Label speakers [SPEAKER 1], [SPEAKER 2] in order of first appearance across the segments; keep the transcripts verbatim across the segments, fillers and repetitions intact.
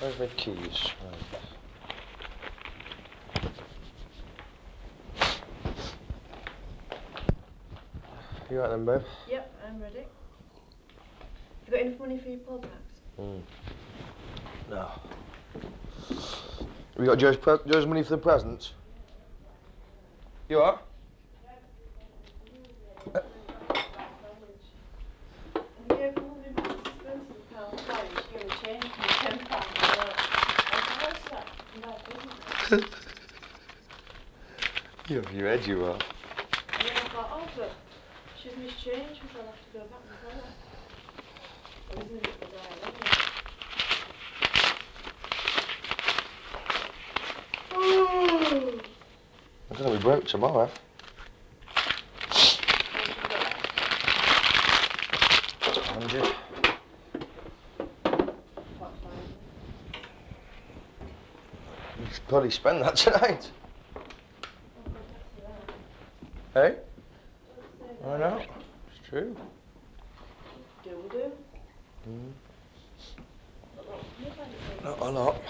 [SPEAKER 1] Where's my keys? Right. You right then, babe?
[SPEAKER 2] Yep, I'm ready. Have you got enough money for your poll tax?
[SPEAKER 1] Mm. No. Have you got Joe's, pre Joe's money for the presents? You are?
[SPEAKER 2] And I gave Mummy Marks Spencer's a pound five and she gave me change for my ten pound note. I was like, oh, it's like a bad present.
[SPEAKER 1] You're off your head, you are.
[SPEAKER 2] And then I thought, oh, but she's missed change because I'll have to go back and tell her. Or isn't it the dial anyway?
[SPEAKER 1] I'm gonna be broke tomorrow.
[SPEAKER 2] How much have you got left?
[SPEAKER 1] Hundred.
[SPEAKER 2] About five then.
[SPEAKER 1] You should probably spend that tonight.
[SPEAKER 2] Oh God, don't say that.
[SPEAKER 1] Hey?
[SPEAKER 2] Don't say that.
[SPEAKER 1] Why not? It's true.
[SPEAKER 2] Do we do?
[SPEAKER 1] Mm.
[SPEAKER 2] Not lot. You'll find it very
[SPEAKER 1] Not a
[SPEAKER 2] expensive.
[SPEAKER 1] lot.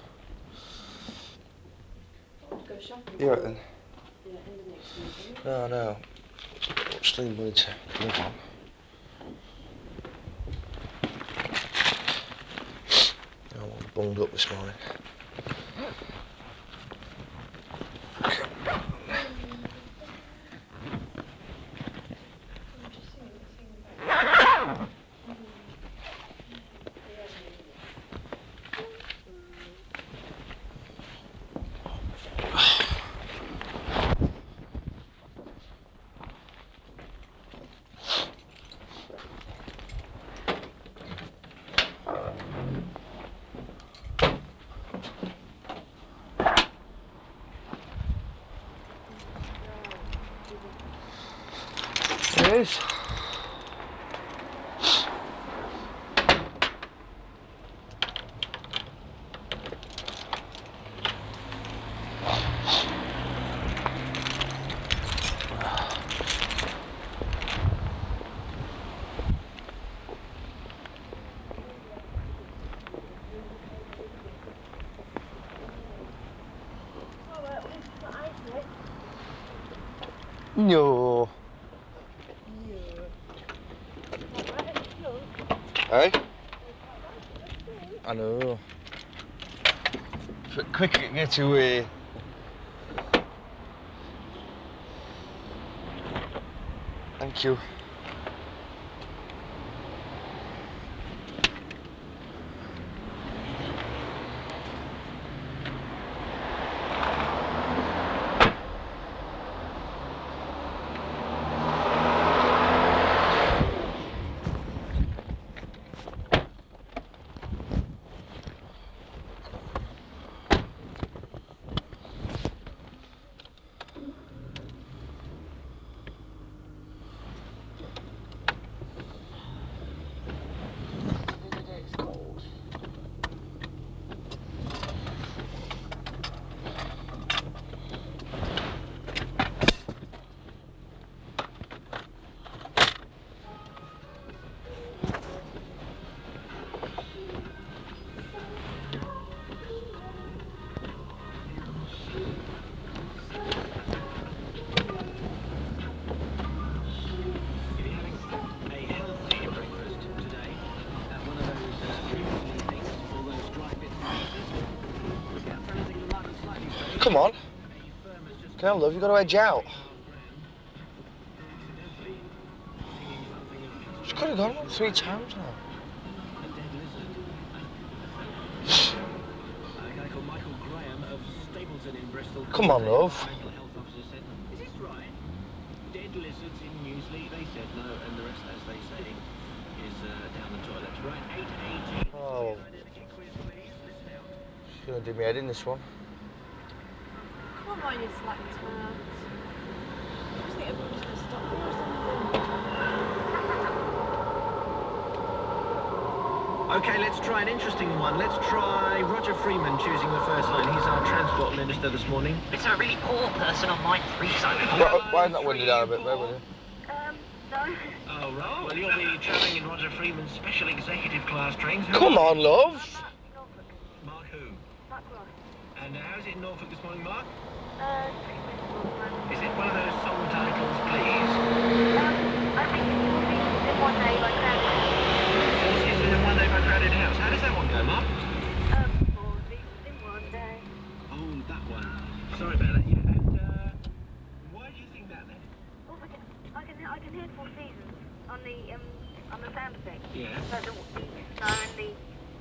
[SPEAKER 2] I want to go shopping
[SPEAKER 1] You
[SPEAKER 2] till
[SPEAKER 1] reckon?
[SPEAKER 2] yeah, end of next week anyway.
[SPEAKER 1] No, no. Still need money to live on. I was bunged up this morning.
[SPEAKER 2] I'm just singing a song about you. Yeah, I'm in it.
[SPEAKER 1] It is.
[SPEAKER 2] Oh well, at least it's not icy.
[SPEAKER 1] No.
[SPEAKER 2] Yeah. Quite right in the front.
[SPEAKER 1] Hey?
[SPEAKER 2] You're quite right in the front.
[SPEAKER 1] I know. Quick, get away. Thank you.
[SPEAKER 2] It's cold.
[SPEAKER 3] If you're having a healthy breakfast today, uh, one of those uh, previously ate all those dry bits and pieces, yeah, for anything that might be slightly strange,
[SPEAKER 1] Come on.
[SPEAKER 3] a firm has just
[SPEAKER 1] Can I love you? Got to edge out.
[SPEAKER 3] accidentally pinging something of
[SPEAKER 1] She's got to go on three times now.
[SPEAKER 3] a dead lizard. A guy called Michael Graham of Stapleton in Bristol.
[SPEAKER 1] Come on, love.
[SPEAKER 3] Environmental health officer said, "Is this right? Dead lizards in Newsley?" They said no, and the rest, as they say, is uh, down the toilet. Right, eight eighteen.
[SPEAKER 1] Oh.
[SPEAKER 3] Energy quiz, please. Listen out.
[SPEAKER 1] She's going to do me head in this one.
[SPEAKER 2] Come on, you slack twat. I just think everyone just needs to stop doing something.
[SPEAKER 3] Okay, let's try an interesting one. Let's try Roger Freeman choosing the first line. He's our transport minister this morning.
[SPEAKER 4] Is there a really poor person on line three, Simon?
[SPEAKER 1] Why, why not wind it down a bit, babe, will you?
[SPEAKER 4] Um, no.
[SPEAKER 3] Oh, right. Well, you'll be travelling in Roger Freeman's special executive class trains. Who
[SPEAKER 1] Come
[SPEAKER 3] are
[SPEAKER 1] on,
[SPEAKER 3] you?
[SPEAKER 1] love.
[SPEAKER 4] I'm actually not looking. Mark Ross.
[SPEAKER 3] And uh, how's it in Norfolk this morning, Mark?
[SPEAKER 4] Uh, pretty miserable at the moment.
[SPEAKER 3] Is it one of those song titles, please?
[SPEAKER 4] Um, I think it's Four Seasons in One Day by Crowded House.
[SPEAKER 3] Four Seasons in One Day by Crowded House. How does that one go, Mark?
[SPEAKER 4] Um, Four Seasons in One Day.
[SPEAKER 3] Oh, that one. Sorry about that. Yeah, and uh, why do you think that then?
[SPEAKER 4] Well, I can, I can, I can hear Four Seasons on the um on the sound effects.
[SPEAKER 3] Yeah.
[SPEAKER 4] Like the, the snow and the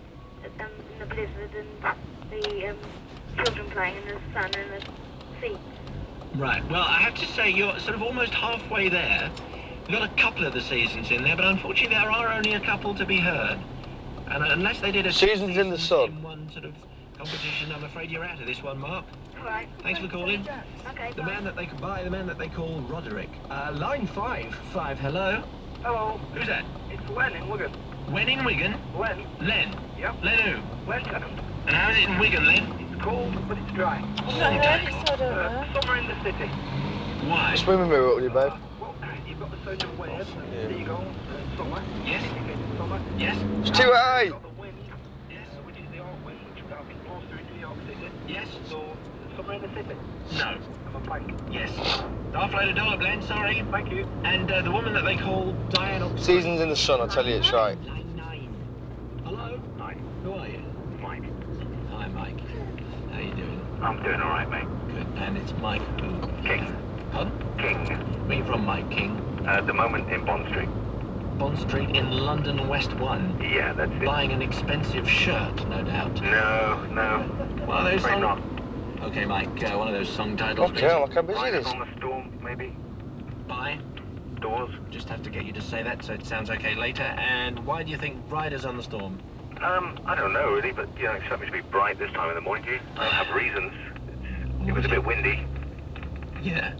[SPEAKER 4] um and the blizzard and the um children playing in the sun and the sea.
[SPEAKER 3] Right. Well, I have to say you're sort of almost halfway there. We've got a couple of the seasons in there, but unfortunately there are only a couple to be heard. And uh, unless they did a
[SPEAKER 1] Seasons in the Sun.
[SPEAKER 3] in one sort of competition, I'm afraid you're out of this one, Mark.
[SPEAKER 4] All right.
[SPEAKER 3] Thanks for calling.
[SPEAKER 4] Okay.
[SPEAKER 3] The
[SPEAKER 4] Bye.
[SPEAKER 3] man that they could buy, the man that they call Roderick. Uh, line five. Five, hello.
[SPEAKER 5] Hello,
[SPEAKER 3] Who's that?
[SPEAKER 5] it's Len in Wigan.
[SPEAKER 3] When in Wigan?
[SPEAKER 5] Len?
[SPEAKER 3] Len.
[SPEAKER 5] Yep.
[SPEAKER 3] Len who?
[SPEAKER 5] Len Tennant.
[SPEAKER 3] And how's it in Wigan, Len?
[SPEAKER 5] It's cold, but it's dry.
[SPEAKER 2] I've not heard it, so I don't
[SPEAKER 5] Uh,
[SPEAKER 2] know.
[SPEAKER 5] summer in the city.
[SPEAKER 3] Why?
[SPEAKER 1] Swimming mirror on you, babe.
[SPEAKER 5] Uh, well, you've got the sound of waves and
[SPEAKER 1] Yeah.
[SPEAKER 5] seagulls and summer.
[SPEAKER 3] Yes.
[SPEAKER 5] Indicating summer.
[SPEAKER 3] Yes.
[SPEAKER 1] It's too high.
[SPEAKER 5] You've got the wind,
[SPEAKER 3] Yes.
[SPEAKER 5] which is the York wind, which I think blows through New York City.
[SPEAKER 3] Yes.
[SPEAKER 5] So, summer in the city.
[SPEAKER 3] No.
[SPEAKER 5] I'm a blank.
[SPEAKER 3] Yes. Half load of dollar, Len, sorry.
[SPEAKER 5] Thank you.
[SPEAKER 3] And uh, the woman that they call Diane Oxford.
[SPEAKER 1] Seasons in the Sun, I tell you it's right.
[SPEAKER 3] Line nine. Hello?
[SPEAKER 5] Hi,
[SPEAKER 3] Who are you?
[SPEAKER 5] Mike.
[SPEAKER 3] Hi, Mike. How you doing?
[SPEAKER 5] I'm doing alright, mate.
[SPEAKER 3] Good. And it's Mike who?
[SPEAKER 5] King.
[SPEAKER 3] Pardon?
[SPEAKER 5] King.
[SPEAKER 3] Where you from, Mike King?
[SPEAKER 5] At the moment in Bond Street.
[SPEAKER 3] Bond Street in London West one.
[SPEAKER 5] Yeah, that's it.
[SPEAKER 3] Buying an expensive shirt, no doubt.
[SPEAKER 5] No, no.
[SPEAKER 3] One of those
[SPEAKER 5] Afraid
[SPEAKER 3] song...
[SPEAKER 5] not.
[SPEAKER 3] Okay, Mike, uh, one of those song titles,
[SPEAKER 1] Okay,
[SPEAKER 3] please.
[SPEAKER 1] look how busy it
[SPEAKER 5] Riders
[SPEAKER 1] is.
[SPEAKER 5] on the Storm, maybe.
[SPEAKER 3] Bye.
[SPEAKER 5] Doors.
[SPEAKER 3] Just have to get you to say that so it sounds okay later. And why do you think Riders on the Storm?
[SPEAKER 5] Um, I don't know really, but you know, it's something to be bright this time in the morning, do you? I don't have reasons. It was a bit windy.
[SPEAKER 3] Yeah.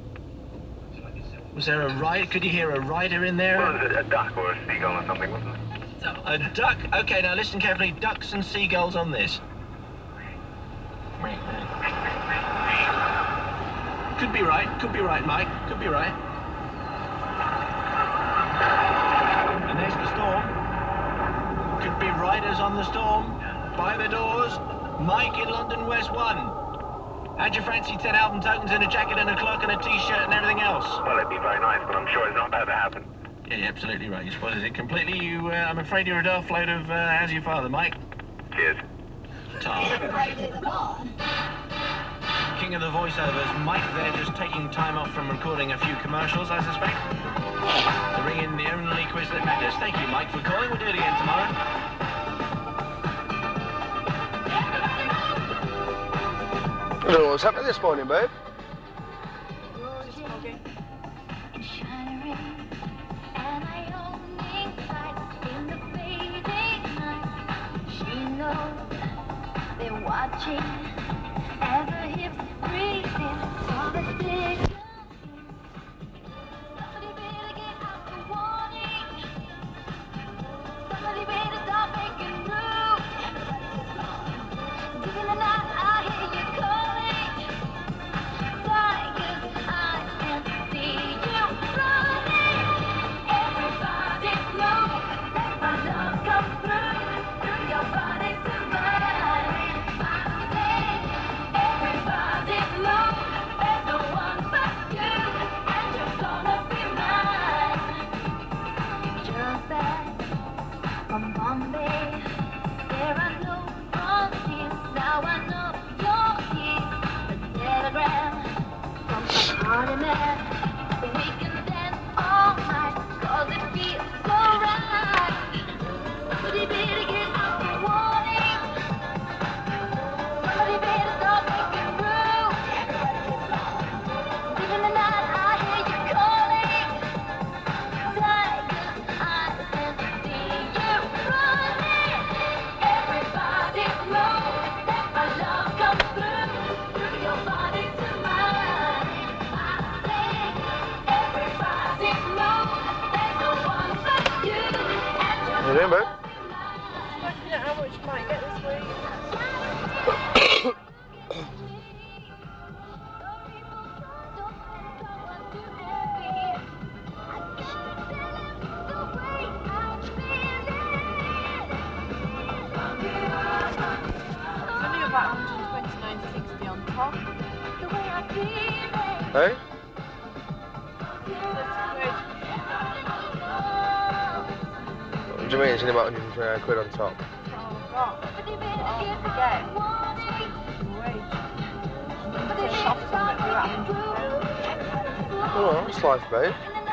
[SPEAKER 3] Was there a ride? Could you hear a rider in there?
[SPEAKER 5] Well, there was a, a duck or a seagull or something, wasn't there?
[SPEAKER 3] A duck? Okay, now listen carefully. Ducks and seagulls on this. Could be right. Could be right, Mike. Could be right. And there's the storm. Could be riders on the storm. By the doors. Mike in London West one. How'd you fancy ten album tokens and a jacket and a cloak and a t-shirt and everything else?
[SPEAKER 5] Well, it'd be very nice, but I'm sure it's not about to happen.
[SPEAKER 3] Yeah, you're absolutely right. You spoiled it completely. You, uh, I'm afraid you're a daft load of, uh, how's your father, Mike?
[SPEAKER 5] Cheers.
[SPEAKER 3] Tar. King of the voiceovers, Mike there just taking time off from recording a few commercials, I suspect. To ring in the only quiz that matters. Thank you, Mike, for calling. We'll do it again tomorrow.
[SPEAKER 1] I don't know what's happening this morning, babe.
[SPEAKER 2] Just foggy.
[SPEAKER 6] And I only sight in the fading night. She knows they're watching as her hips breathing. Saw the signal. Somebody better get out the warning. Somebody better start making moves. Deep in the night, I hear you calling. Tigers, I can see you running. Everybody move, let my love come through, through your body to mine. I say, everybody move, there's no one but you, and you're gonna be mine. Just back from Bombay, there are no frontiers. Now I know you're here. A telegram from a party man. We can dance all night, 'cause it feels so right. Somebody better get out the warning. Somebody better start making room. Deep in the night, I hear you calling. Tigers, I can see you running. Everybody move, let my love come through, through your body to mine. I say, everybody move, there's no one but you, and you're
[SPEAKER 1] What are you doing, babe?
[SPEAKER 2] Just working out how much you might get this week. It's only about one hundred
[SPEAKER 1] Hey? What do you mean? It's only about one hundred twenty-nine quid on top.
[SPEAKER 2] That's all I've got. But all we get is the wage. And then you take off some of it, be about one hundred pounds.
[SPEAKER 1] Oh, that's life, babe.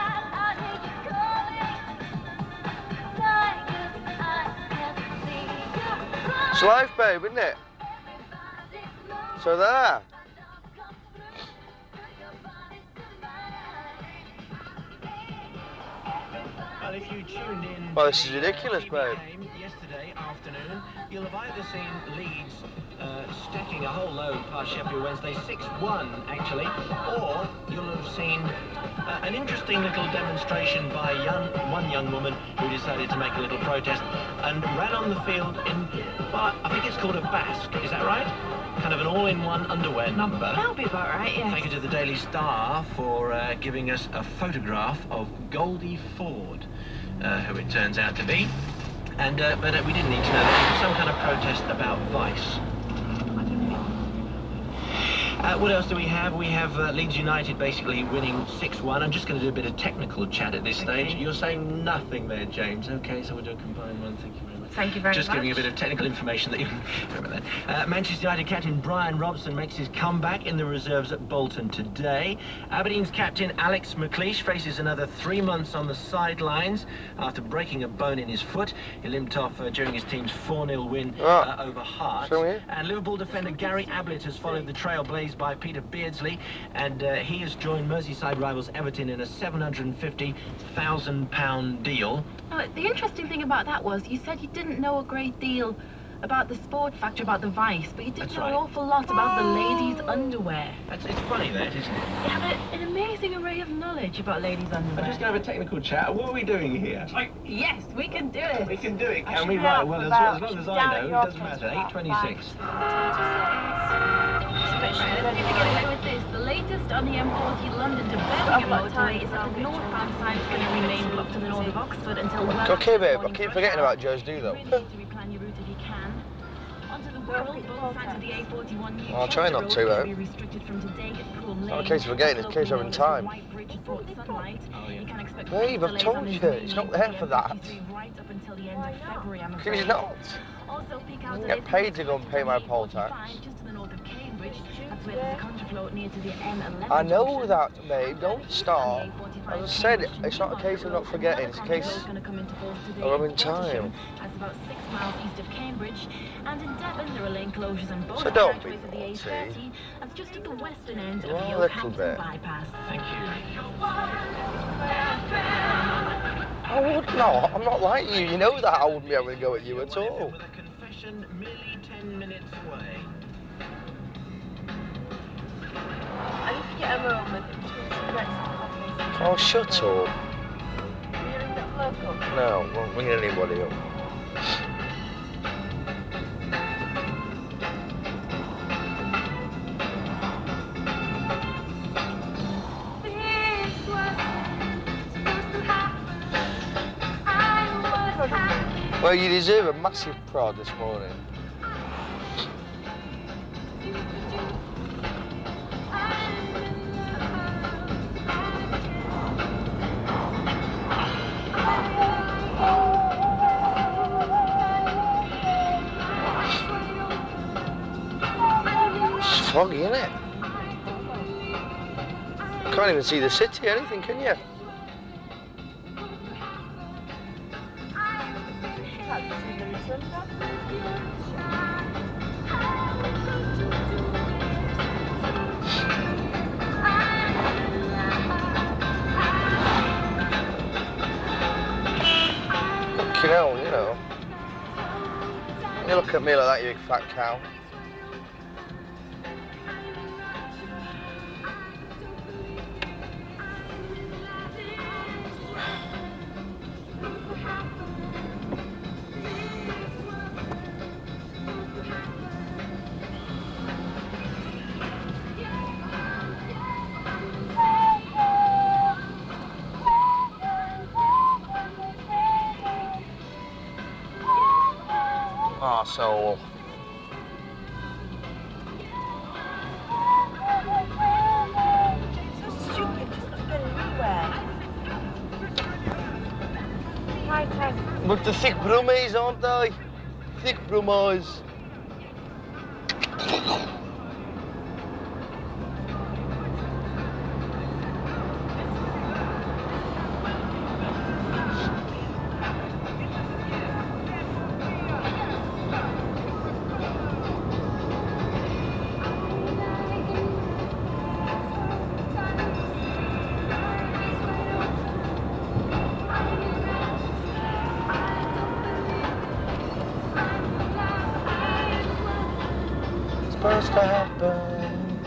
[SPEAKER 1] It's life, babe, isn't it? So there.
[SPEAKER 3] Well, if you tuned in
[SPEAKER 1] Well,
[SPEAKER 3] to
[SPEAKER 1] this is
[SPEAKER 3] the,
[SPEAKER 1] ridiculous,
[SPEAKER 3] uh, T V
[SPEAKER 1] babe.
[SPEAKER 3] game yesterday afternoon, you'll have either seen Leeds uh, stacking a whole load past Sheffield Wednesday, six one actually, or you'll have seen uh, an interesting little demonstration by young, one young woman who decided to make a little protest and ran on the field in, well, I think it's called a basque, is that right? Kind of an all-in-one underwear number.
[SPEAKER 2] That'll be about right, yes.
[SPEAKER 3] Thank you to the Daily Star for uh, giving us a photograph of Goldie Ford, uh, who it turns out to be. And uh, but uh, we didn't need to know that. Some kind of protest about Vice. Uh, what else do we have? We have uh, Leeds United basically winning six one. I'm just going to do a bit of technical chat at this stage.
[SPEAKER 2] Okay.
[SPEAKER 3] You're saying nothing there, James. Okay, so we'll do a combined one. Thank you very much.
[SPEAKER 2] Thank you very
[SPEAKER 3] just
[SPEAKER 2] much.
[SPEAKER 3] Just giving you a bit of technical information that you remember that. Uh, Manchester United captain Brian Robson makes his comeback in the reserves at Bolton today. Aberdeen's captain Alex McLeish faces another three months on the sidelines after breaking a bone in his foot. He limped off uh, during his team's four nil win uh, over Hearts. And Liverpool defender Gary Ablett has followed the trail blazed by Peter Beardsley, and uh, he has joined Merseyside rivals Everton in a seven hundred fifty thousand pound deal.
[SPEAKER 2] Now, the interesting thing about that was you said you didn't know a great deal about the sport factor, about the Vice, but you did
[SPEAKER 3] That's
[SPEAKER 2] know
[SPEAKER 3] right.
[SPEAKER 2] an awful lot about the ladies' underwear.
[SPEAKER 3] That's, it's funny that, isn't it?
[SPEAKER 2] You have a, an amazing array of knowledge about ladies' underwear.
[SPEAKER 3] I'm just going to have a technical chat. What are we doing here?
[SPEAKER 2] Yes, we can do it.
[SPEAKER 3] We can do it,
[SPEAKER 2] I
[SPEAKER 3] can
[SPEAKER 2] should
[SPEAKER 3] we?
[SPEAKER 2] be
[SPEAKER 3] Right,
[SPEAKER 2] up
[SPEAKER 3] well, as,
[SPEAKER 2] about-
[SPEAKER 3] as long
[SPEAKER 2] should
[SPEAKER 3] as
[SPEAKER 2] be
[SPEAKER 3] I
[SPEAKER 2] down
[SPEAKER 3] know,
[SPEAKER 2] at
[SPEAKER 3] it
[SPEAKER 2] your
[SPEAKER 3] doesn't
[SPEAKER 2] place
[SPEAKER 3] matter.
[SPEAKER 2] about
[SPEAKER 3] eight twenty-six.
[SPEAKER 2] Let's get away with this. The latest on the M forty London to Birmingham motorway is that the northbound side is going to remain blocked to the north of Oxford until well
[SPEAKER 1] Okay,
[SPEAKER 2] after
[SPEAKER 1] babe, I
[SPEAKER 2] morning's
[SPEAKER 1] keep
[SPEAKER 2] rush
[SPEAKER 1] forgetting
[SPEAKER 2] hour.
[SPEAKER 1] about Joe's do, though.
[SPEAKER 2] You really need to replan your route if you can. Onto the Wirral, both sides of the A forty-one New
[SPEAKER 1] I'll try
[SPEAKER 2] Chester
[SPEAKER 1] not
[SPEAKER 2] Road
[SPEAKER 1] to,
[SPEAKER 2] will
[SPEAKER 1] though.
[SPEAKER 2] be restricted from today at Poole
[SPEAKER 1] It's not a
[SPEAKER 2] Lane.
[SPEAKER 1] case of forgetting, it's a case of
[SPEAKER 2] Locally
[SPEAKER 1] having
[SPEAKER 2] known as the
[SPEAKER 1] time.
[SPEAKER 2] White Bridge of Fort Sunlight.
[SPEAKER 3] Oh, yeah.
[SPEAKER 2] You can expect
[SPEAKER 1] Babe,
[SPEAKER 2] further
[SPEAKER 1] I've
[SPEAKER 2] delays on
[SPEAKER 1] told
[SPEAKER 2] this
[SPEAKER 1] you,
[SPEAKER 2] main
[SPEAKER 1] it's not
[SPEAKER 2] lane
[SPEAKER 1] there
[SPEAKER 2] to
[SPEAKER 1] for
[SPEAKER 2] the
[SPEAKER 1] that.
[SPEAKER 2] M fifty-three right up until the end of February, I'm
[SPEAKER 1] Because he's
[SPEAKER 2] afraid.
[SPEAKER 1] not.
[SPEAKER 2] Also, peak
[SPEAKER 1] I
[SPEAKER 2] hour
[SPEAKER 1] get
[SPEAKER 2] delays
[SPEAKER 1] paid to go and pay my
[SPEAKER 2] on the
[SPEAKER 1] poll
[SPEAKER 2] A forty-five,
[SPEAKER 1] tax.
[SPEAKER 2] just to the north of Cambridge. That's where there's a contraflow near to the M eleven
[SPEAKER 1] I know
[SPEAKER 2] junction.
[SPEAKER 1] that, babe, don't
[SPEAKER 2] Further east
[SPEAKER 1] start.
[SPEAKER 2] on the A forty-five
[SPEAKER 1] As I said,
[SPEAKER 2] Cambridge to
[SPEAKER 1] it's not a
[SPEAKER 2] Newmarket
[SPEAKER 1] case of
[SPEAKER 2] Road,
[SPEAKER 1] not forgetting,
[SPEAKER 2] another
[SPEAKER 1] it's a
[SPEAKER 2] contraflow
[SPEAKER 1] case
[SPEAKER 2] is going to come into force today
[SPEAKER 1] of having
[SPEAKER 2] at Fortisham.
[SPEAKER 1] time.
[SPEAKER 2] That's about six miles east of Cambridge. And in Devon, there are lane closures on both
[SPEAKER 1] So don't be
[SPEAKER 2] carriageways of the A
[SPEAKER 1] naughty.
[SPEAKER 2] thirty. That's just at the western end
[SPEAKER 1] You
[SPEAKER 2] of
[SPEAKER 1] are
[SPEAKER 2] the
[SPEAKER 1] a little
[SPEAKER 2] Oakhampton
[SPEAKER 1] bit.
[SPEAKER 2] bypass.
[SPEAKER 3] Thank you.
[SPEAKER 1] I would not. I'm not like you. You know that I wouldn't be able to go at you at all.
[SPEAKER 3] With a confession merely ten minutes away.
[SPEAKER 2] I need to get a moment between cigarettes and coffee.
[SPEAKER 1] Oh, shut up.
[SPEAKER 2] Are you ringing up local?
[SPEAKER 1] No, won't ring anybody up. Well, you deserve a massive prod this morning. It's foggy, isn't it? Can't even see the city, anything, can you?
[SPEAKER 2] Can't see the rotunda.
[SPEAKER 1] Fucking hell, you know. You look at me like that, you big fat cow. Arsehole. The thick brummies, aren't they? Thick brummies. Supposed to happen.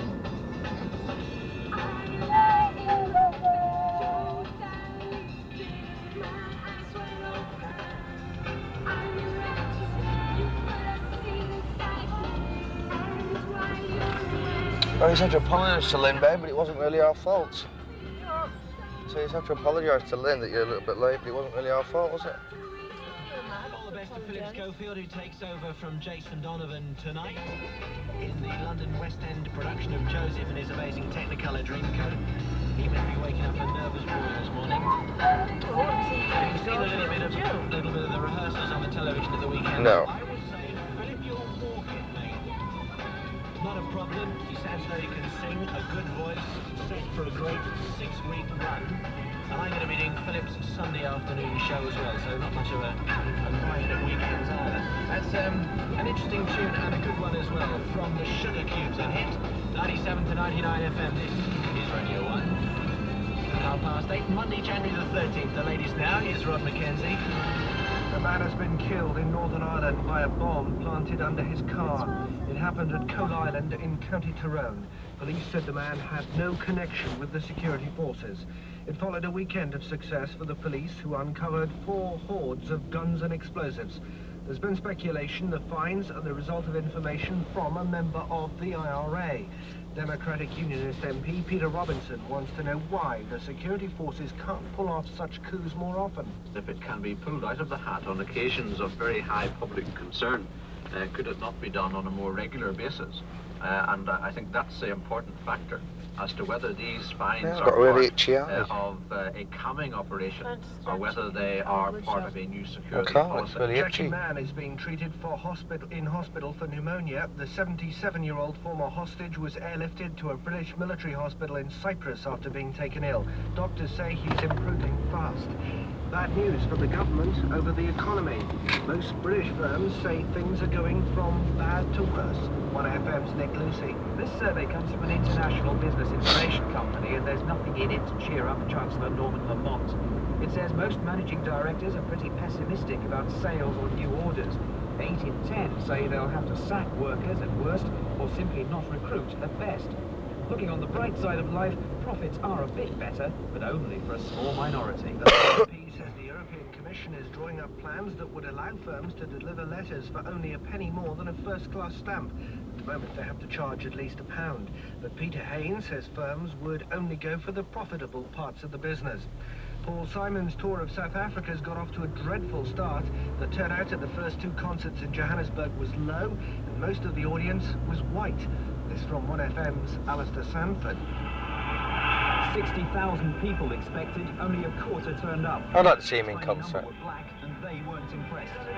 [SPEAKER 1] Oh, he's had to apologise to Lynn, babe, but it wasn't really our fault. So he's had to apologise to Lynn that you're a little bit late, but it wasn't really our fault, was it?
[SPEAKER 3] All the best to Philip Schofield, who takes over from Jason Donovan tonight in the London West End production of Joseph and his amazing Technicolor Dreamcoat. He may be waking up a nervous boy this morning. Have you seen a little bit of a little bit of the rehearsals on the television at the weekend?
[SPEAKER 1] No.
[SPEAKER 3] I would say, Philip, you're walking, mate. Not a problem. He sounds though he can sing, a good voice, set for a great six-week run. And I'm going to be doing Philip's Sunday afternoon show as well, so not much of a, a grind at weekends either. That's um, an interesting tune and a good one as well from the Sugar Cubes and hit ninety-seven to ninety-nine F M. This is Radio one. Half past eight, Monday, January the thirteenth. The latest now, here's Rod Mackenzie.
[SPEAKER 7] A man has been killed in Northern Ireland by a bomb planted under his car. It happened at Coal Island in County Tyrone. Police said the man had no connection with the security forces. It followed a weekend of success for the police, who uncovered four hoards of guns and explosives. There's been speculation the finds are the result of information from a member of the I R A. Democratic Unionist M P Peter Robinson wants to know why the security forces can't pull off such coups more often.
[SPEAKER 8] If it can be pulled out of the hat on occasions of very high public concern, uh, could it not be done on a more regular basis? Uh, and uh, I think that's the important factor as to whether these finds
[SPEAKER 1] Yeah,
[SPEAKER 8] are
[SPEAKER 1] really
[SPEAKER 8] part uh, of uh, a calming operation or whether they are part of a new security
[SPEAKER 1] Okay,
[SPEAKER 8] policy.
[SPEAKER 1] it's really
[SPEAKER 7] Jackie
[SPEAKER 1] itchy.
[SPEAKER 7] Mann is being treated for hospital in hospital for pneumonia. The seventy-seven-year-old former hostage was airlifted to a British military hospital in Cyprus after being taken ill. Doctors say he's improving fast. Bad news for the government over the economy. Most British firms say things are going from bad to worse. one F M's Nick Lucy.
[SPEAKER 9] This survey comes from an international business information company, and there's nothing in it to cheer up Chancellor Norman Lamont. It says most managing directors are pretty pessimistic about sales or new orders. Eight in ten say they'll have to sack workers at worst, or simply not recruit at best. Looking on the bright side of life, profits are a bit better, but only for a small minority.
[SPEAKER 7] The M P says the European Commission is drawing up plans that would allow firms to deliver letters for only a penny more than a first-class stamp. At the moment, they have to charge at least a pound. But Peter Hain says firms would only go for the profitable parts of the business. Paul Simon's tour of South Africa's got off to a dreadful start. The turnout at the first two concerts in Johannesburg was low, and most of the audience was white. This from one F M's Alistair Sanford.
[SPEAKER 9] sixty thousand people expected, only a quarter turned up.
[SPEAKER 1] I'd like to see him in
[SPEAKER 9] A tiny
[SPEAKER 1] concert.
[SPEAKER 9] number were black, and they weren't impressed.
[SPEAKER 4] I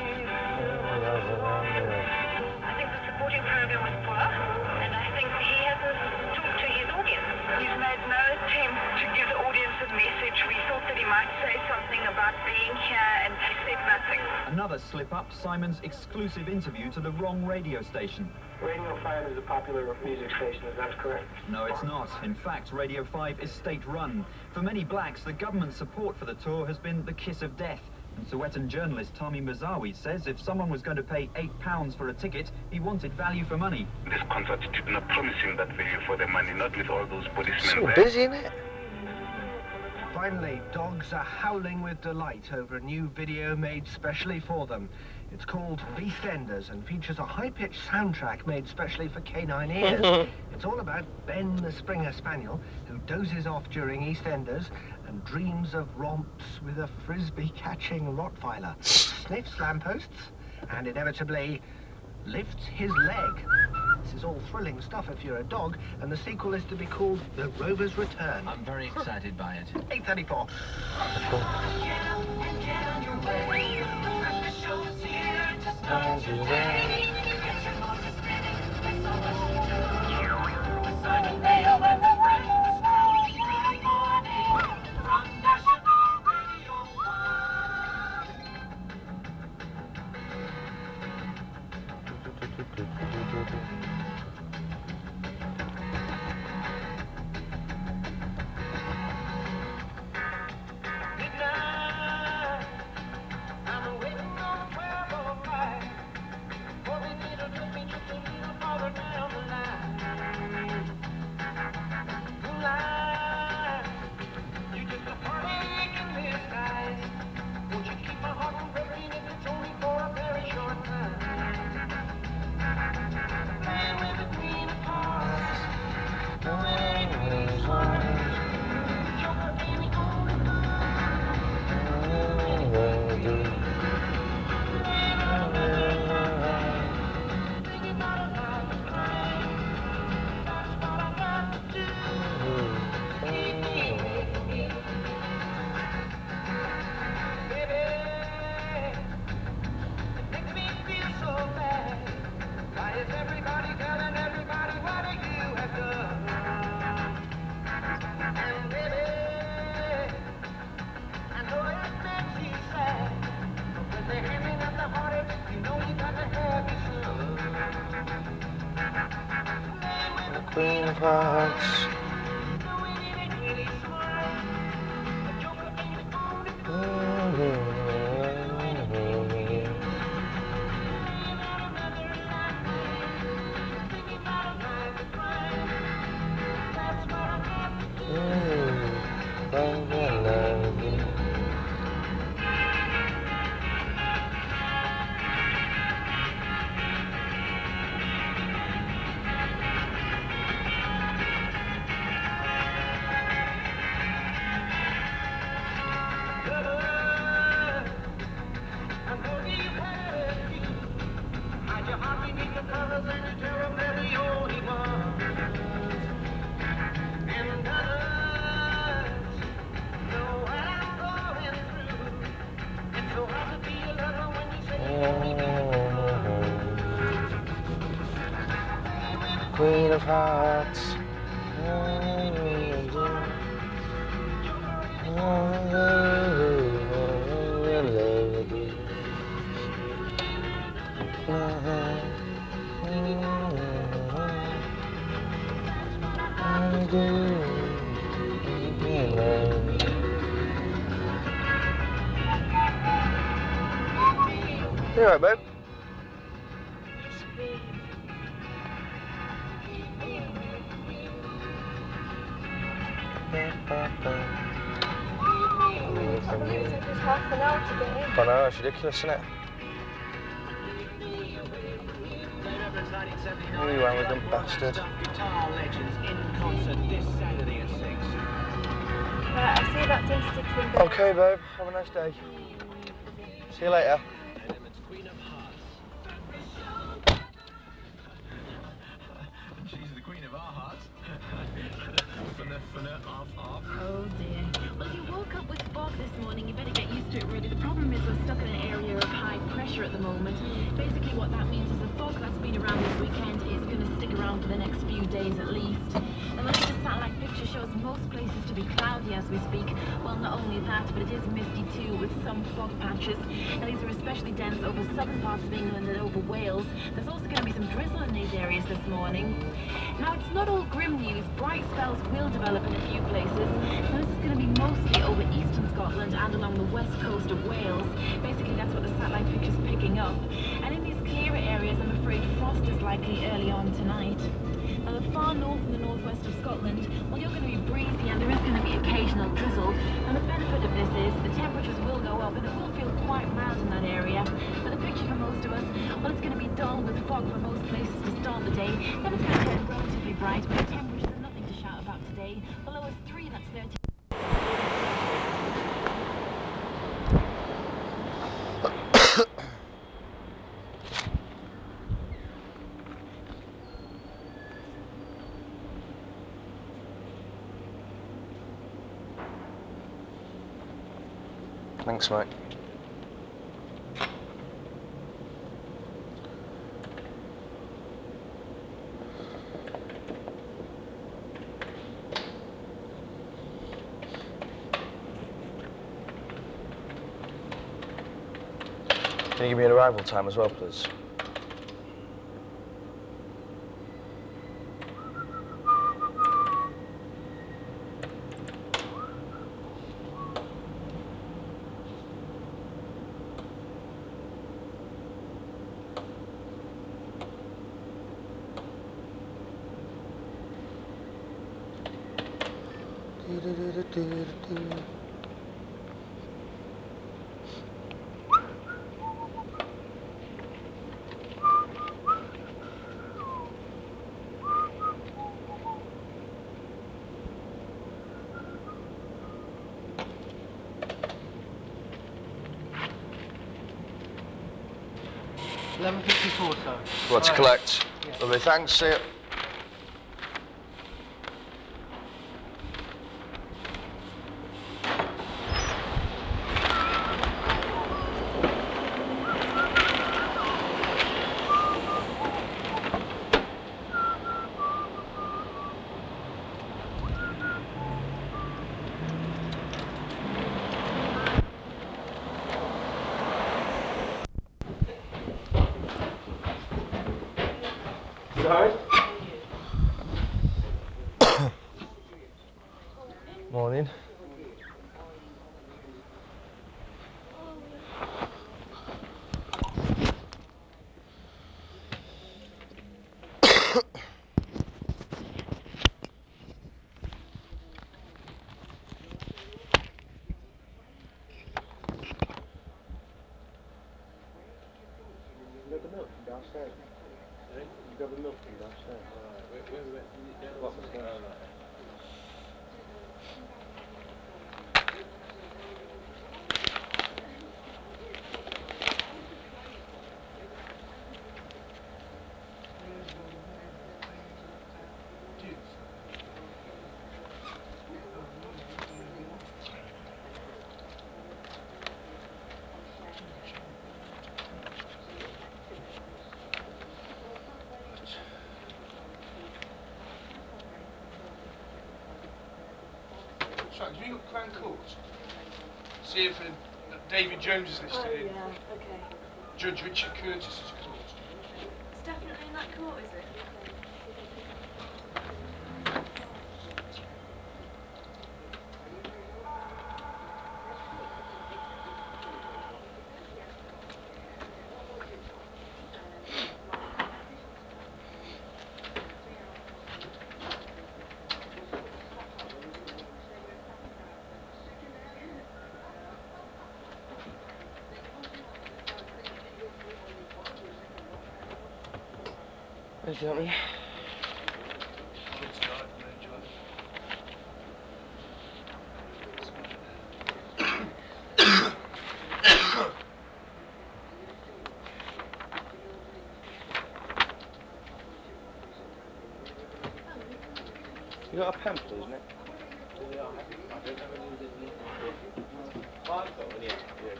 [SPEAKER 4] think the supporting program was poor, and I think he hasn't talked to his audience. He's made no attempt to give the audience a message. We thought that he might say something about being here, and he said nothing.
[SPEAKER 9] Another slip-up, Simon's exclusive interview to the wrong radio station.
[SPEAKER 10] Radio five is a popular music station, is that correct?
[SPEAKER 9] No, it's not. In fact, Radio five is state-run. For many blacks, the government support for the tour has been the kiss of death. And Sowetan journalist Tommy Mazawi says if someone was going to pay eight pounds for a ticket, he wanted value for money.
[SPEAKER 5] This concert did not promise him that value for the money, not with all those policemen
[SPEAKER 1] So
[SPEAKER 5] there.
[SPEAKER 1] busy, isn't it?
[SPEAKER 7] Finally, dogs are howling with delight over a new video made specially for them. It's called EastEnders and features a high-pitched soundtrack made specially for canine ears. It's all about Ben the Springer Spaniel, who dozes off during EastEnders and dreams of romps with a frisbee-catching Rottweiler, sniffs lampposts, and inevitably lifts his leg. This is all thrilling stuff if you're a dog, and the sequel is to be called The Rover's Return.
[SPEAKER 3] I'm very excited by it.
[SPEAKER 7] eight thirty-four.
[SPEAKER 6] Get up and get on your
[SPEAKER 1] Queen of Hearts. Queen of Hearts. You alright, babe?
[SPEAKER 2] I believe it took us half an hour to get in.
[SPEAKER 1] I know, it's ridiculous, isn't it? You arrogant bastard.
[SPEAKER 3] Guitar legends in concert this Saturday at six.
[SPEAKER 2] Right, I'll see you about ten to six in bed.
[SPEAKER 1] Okay, babe. Have a nice day. See you later.
[SPEAKER 3] Element's Queen of Hearts. She's the queen of our hearts. Finna, finna, off, off.
[SPEAKER 6] Oh dear. Well, if you woke up with fog this morning, you better get used to it, really. The problem is we're stuck in an area of high pressure at the moment. Basically, what that means is the fog that's been around this weekend is going to stick around for the next few days at least. And the latest satellite picture shows most places to be cloudy as we speak. Well, not only that, but it is misty too, with some fog patches. Now, these are especially dense over southern parts of England and over Wales. There's also going to be some drizzle in these areas this morning. Now, it's not all grim news. Bright spells will develop in a few places. Now, this is going to be mostly over eastern Scotland and along the west coast of Wales. Basically, that's what the satellite picture's picking up. And in these clearer areas, I'm afraid frost is likely early on tonight. Now, the far north and the northwest of Scotland, well, you're going to be breezy and there is going to be occasional drizzle. And the benefit of this is the temperatures will go up and it will feel quite mild in that area. But the picture for most of us, well, it's going to be dull with fog for most places to start the day. Then it's going to turn relatively bright, but the temperatures are nothing to shout about today. The low is three, that's thirty.
[SPEAKER 1] Thanks, mate. Can you give me an arrival time as well, please?
[SPEAKER 11] eleven fifty-four, sir.
[SPEAKER 1] What to collect?
[SPEAKER 11] Yeah.
[SPEAKER 1] Lovely, thanks, see ya. Morning.
[SPEAKER 10] You got the milk from downstairs.
[SPEAKER 8] Sorry?
[SPEAKER 10] You got the milk from downstairs.
[SPEAKER 8] Alright, wait, wait, wait. The other
[SPEAKER 10] What
[SPEAKER 8] one
[SPEAKER 10] was
[SPEAKER 8] there?
[SPEAKER 10] that?
[SPEAKER 8] Alright, yeah.
[SPEAKER 11] Juice.
[SPEAKER 12] Sorry, have you got Crown Court? See if uh, David Jones is listed
[SPEAKER 2] Oh
[SPEAKER 12] in.
[SPEAKER 2] yeah, okay.
[SPEAKER 12] Judge Richard Curtis's court.
[SPEAKER 2] It's definitely in that court, is it?
[SPEAKER 1] Thank you, me.
[SPEAKER 12] Holly's drive, main drive.
[SPEAKER 1] You got a pen, please, Nick?
[SPEAKER 8] Yeah, I haven't, I don't have any of the ink on paper. Oh, I've got one, yeah. Yeah.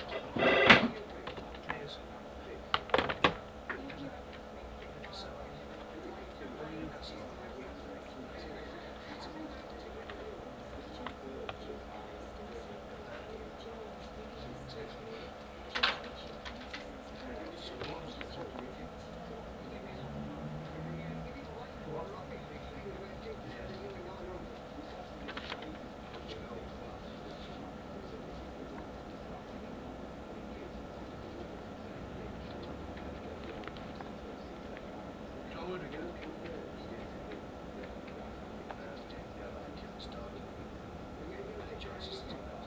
[SPEAKER 12] Cheers. So what was it? What? Yeah. Got a word again? Uh, yeah, I think it was done. Any chances it's not?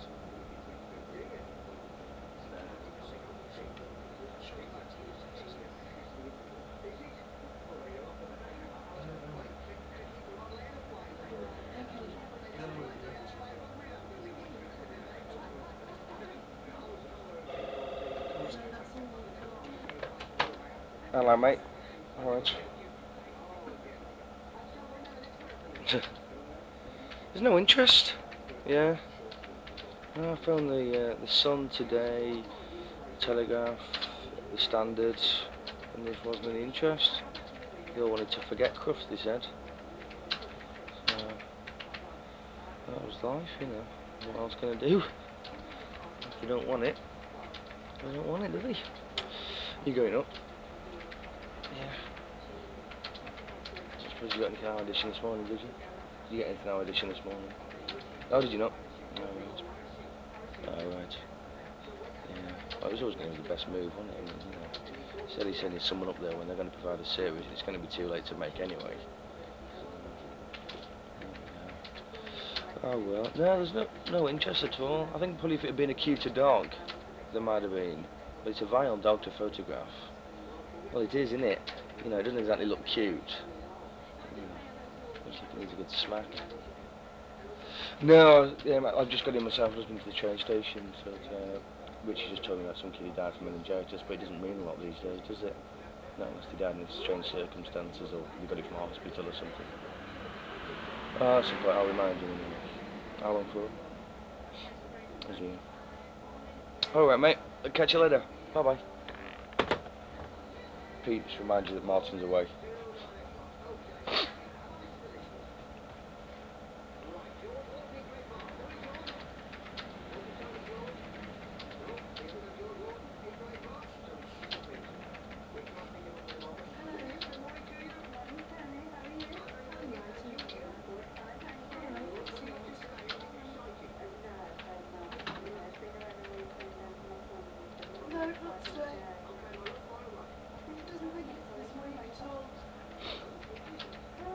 [SPEAKER 12] Show the letter, isn't it? I don't know.
[SPEAKER 2] Right, okay.
[SPEAKER 12] Get a word again.
[SPEAKER 2] So that's all you've got.
[SPEAKER 1] Hello, mate. Alright. There's no interest. Yeah. No, I found the uh, the Sun today, the Telegraph, the Standard, and there wasn't any interest. They all wanted to forget Crufts, they said. So that was life, you know. What else can I do? If you don't want it, they don't want it, do they? You going up? Yeah. I suppose you got anything our edition this morning, did you? Did you get anything our edition this morning? Oh, did you not? Oh, right. Oh, right. Yeah. Well, it was always going to be the best move, wasn't it? I mean, you know, he said he's sending someone up there when they're going to provide a series, and it's going to be too late to make anyway. Oh well, no, there's no no interest at all. I think probably if it had been a cuter dog, there might have been. But it's a vile dog to photograph. Well, it is, isn't it? You know, it doesn't exactly look cute. You know, looks like it needs a good smack. No, yeah, I've just got in myself and husband to the train station. So, uh, Richie just told me about some kid who died from meningitis, but it doesn't mean a lot these days, does it? Not unless they died in strange circumstances or they got it from a hospital or something. Oh, at some point I'll remind you anyway. How long for? As you. Alright, mate. I'll catch you later. Bye bye. Pete, just remind you that Martin's away.
[SPEAKER 2] Hello. Morning, Tony. How are you? I'm right, and you? Fine, thank you.
[SPEAKER 6] All right,
[SPEAKER 2] Good
[SPEAKER 6] thank
[SPEAKER 2] to see
[SPEAKER 6] you.
[SPEAKER 2] you.
[SPEAKER 6] Uh, no, afraid not. You know, it's been around a meeting and not one of them's been
[SPEAKER 2] No,
[SPEAKER 6] looking
[SPEAKER 2] not
[SPEAKER 6] inside my
[SPEAKER 2] today.
[SPEAKER 6] chair.
[SPEAKER 2] It doesn't think it's this week at all.
[SPEAKER 6] Ah.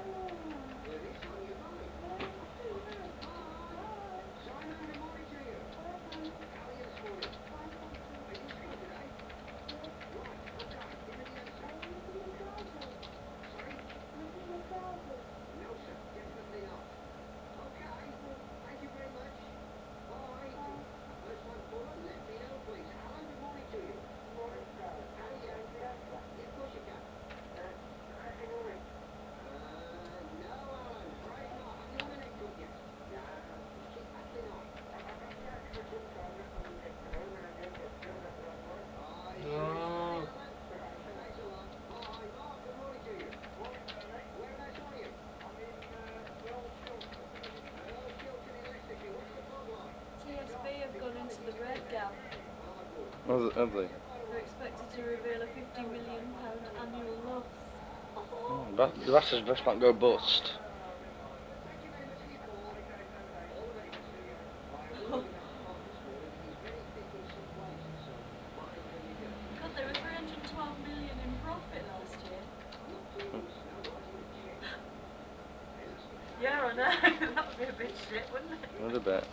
[SPEAKER 6] Yeah, absolutely fine. Bye.
[SPEAKER 7] Simon, good morning to you.
[SPEAKER 6] Bye, Simon.
[SPEAKER 7] How are you this morning?
[SPEAKER 6] Fine, thank you.
[SPEAKER 7] Are you in school today?
[SPEAKER 6] Yes.
[SPEAKER 7] Right, okay. Give me the answer.
[SPEAKER 6] Are you missing your trousers?
[SPEAKER 7] Sorry?
[SPEAKER 6] Missing your trousers?
[SPEAKER 7] No, sir. Definitely not. Okay.
[SPEAKER 6] Okay.
[SPEAKER 7] Thank you very much. Bye.
[SPEAKER 6] Bye.
[SPEAKER 7] First one caller, let me know, please. Alan, good morning to you. Good morning, sir. How are you? Can I answer? Yeah, of course you can. Uh, happy New Week. Uh, no, Alan. Afraid not. Have you had an egg cook yet? Yeah. Keep battling on. I, I got the extra cook on, on yesterday when I did get through at Bradford. Oh, you sure it's funny, Alan? Right. Thanks a lot. Bye. Mark, good morning to you. Morning, Tony. Whereabouts are you? I'm in uh, Earl Shilton at the minute. Earl Shilton in Leicestershire. What's the pub like?
[SPEAKER 2] T S B have gone into the red, Gav.
[SPEAKER 7] Ah, good.
[SPEAKER 1] Oh, have they?
[SPEAKER 2] They're expected to reveal a fifty million pound annual loss.
[SPEAKER 1] Oh, but the rest of the restaurant go bust.
[SPEAKER 7] Thank you very much for your call. Okay, Tony. All the best. See ya. My word with Aston Martin this morning. It is very thick in some places, so mind where you go.
[SPEAKER 2] God, they were three hundred twelve million in profit last year.
[SPEAKER 7] I'm not too used to that rising a check. Elastic fans.
[SPEAKER 2] Yeah, I know. That would be a bit shit, wouldn't it?
[SPEAKER 1] What a bit.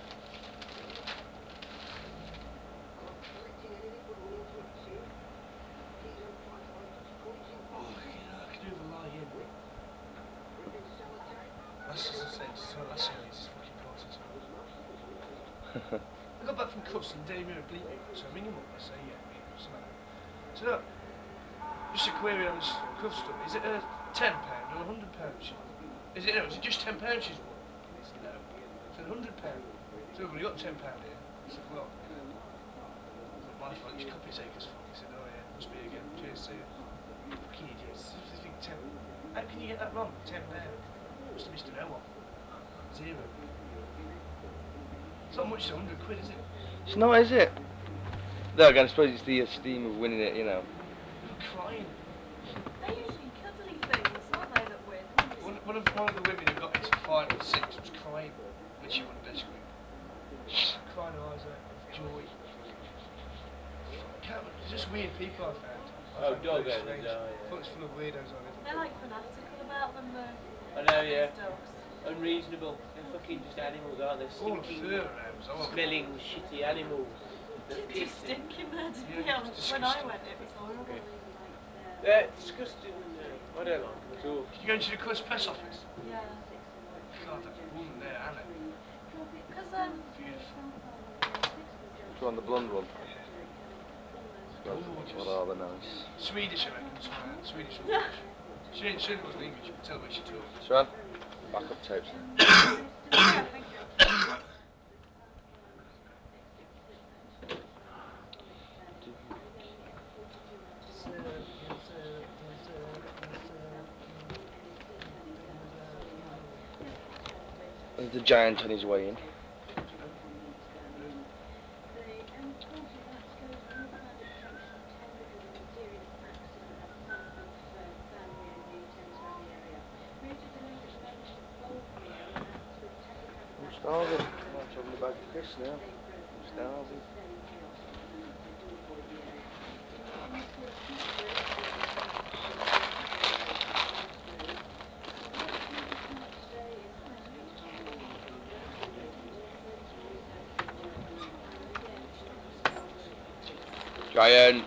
[SPEAKER 7] Not collecting anything but money into a tin. Keys on typewriters, coins in
[SPEAKER 12] Oh,
[SPEAKER 7] pieces.
[SPEAKER 12] you know, I could do with a lie in.
[SPEAKER 7] Ripping sellotape.
[SPEAKER 12] That's just the same. So that's the latest fucking price as well.
[SPEAKER 7] There's most things on offer.
[SPEAKER 12] I got back from customs, Dave Mirror bleep me. So I ring him up, I say, yeah, me, something like that. So look, just a query on this custom. Is it a ten pound or a hundred pound? Is it, no, is it just ten pounds she's won? And it's no. It's a hundred pound. So we've only got ten pound here. I said, well, not my fault, your copy taker's fault. He said, oh yeah, must be again. Cheers, see you. Fucking idiots. If they think ten. How can you get that wrong? Ten pound. Must have missed an O off. Zero. It's not much as a hundred quid, is it?
[SPEAKER 1] It's not, is it? There again, I suppose it's the esteem of winning it, you know.
[SPEAKER 12] They were crying.
[SPEAKER 2] They're usually cuddly things, aren't they, that win?
[SPEAKER 12] One, one, of, one of the women who got into the final six was crying when she won Best Queen. Crying her eyes out of joy. Can't, they're just weird people I found. I
[SPEAKER 13] Oh,
[SPEAKER 12] found
[SPEAKER 13] dog
[SPEAKER 12] very
[SPEAKER 13] owners
[SPEAKER 12] strange.
[SPEAKER 13] are,
[SPEAKER 12] I thought it was full of weirdos I live with.
[SPEAKER 2] They're like fanatical about them, though.
[SPEAKER 13] I know, yeah.
[SPEAKER 2] These dogs.
[SPEAKER 13] Unreasonable. They're fucking just animals, aren't they?
[SPEAKER 12] All the
[SPEAKER 13] Stinking,
[SPEAKER 12] fur around was horrible.
[SPEAKER 13] smelling, shitty animals. They're
[SPEAKER 2] It did
[SPEAKER 13] pissing.
[SPEAKER 2] stink in there, didn't
[SPEAKER 12] Yeah,
[SPEAKER 2] it?
[SPEAKER 12] it's
[SPEAKER 2] When I
[SPEAKER 12] disgusting.
[SPEAKER 2] went, it was horrible.
[SPEAKER 13] They're disgusting. Uh, I don't like them at all.
[SPEAKER 12] Did you go into the Quest Press office?
[SPEAKER 2] Yeah.
[SPEAKER 12] God, that woman there, Anna.
[SPEAKER 2] Because, um...
[SPEAKER 12] Beautiful.
[SPEAKER 1] Which one, the blonde one?
[SPEAKER 12] Yeah.
[SPEAKER 1] God,
[SPEAKER 12] Gorgeous.
[SPEAKER 1] what are they nice?
[SPEAKER 12] Swedish, I reckon, somewhere. Swedish or English. She didn't, she wasn't English, you could tell the way she talked.
[SPEAKER 1] Sean, backup tapes.
[SPEAKER 2] Yeah, thank you.
[SPEAKER 12] Syrup, cane syrup, cane syrup, cane syrup, cane fingers out,
[SPEAKER 1] There's the giant on his way in.
[SPEAKER 12] Do you know? Who?
[SPEAKER 1] Starving. I'm having a bag of crisps now. I'm starving. Giant.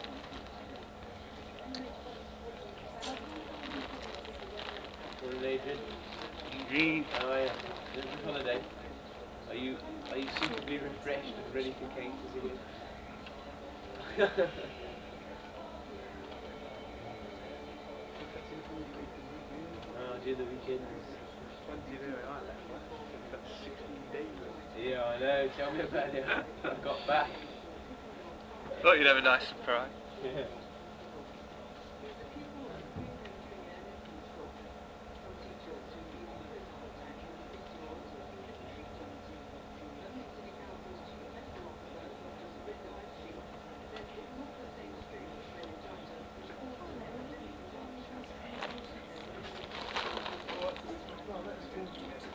[SPEAKER 13] Morning, Adrian.
[SPEAKER 1] Gee.
[SPEAKER 13] How are you? How's your holiday? Are you are you suitably refreshed and ready for Kate to begin? Oh, during the weekends.
[SPEAKER 10] When did you know I left last? Only got sixteen days left.
[SPEAKER 13] Yeah, I know. Tell me about it. I got back.
[SPEAKER 10] Thought you'd have a nice surprise.
[SPEAKER 13] Yeah.
[SPEAKER 12] Well, let's go to it.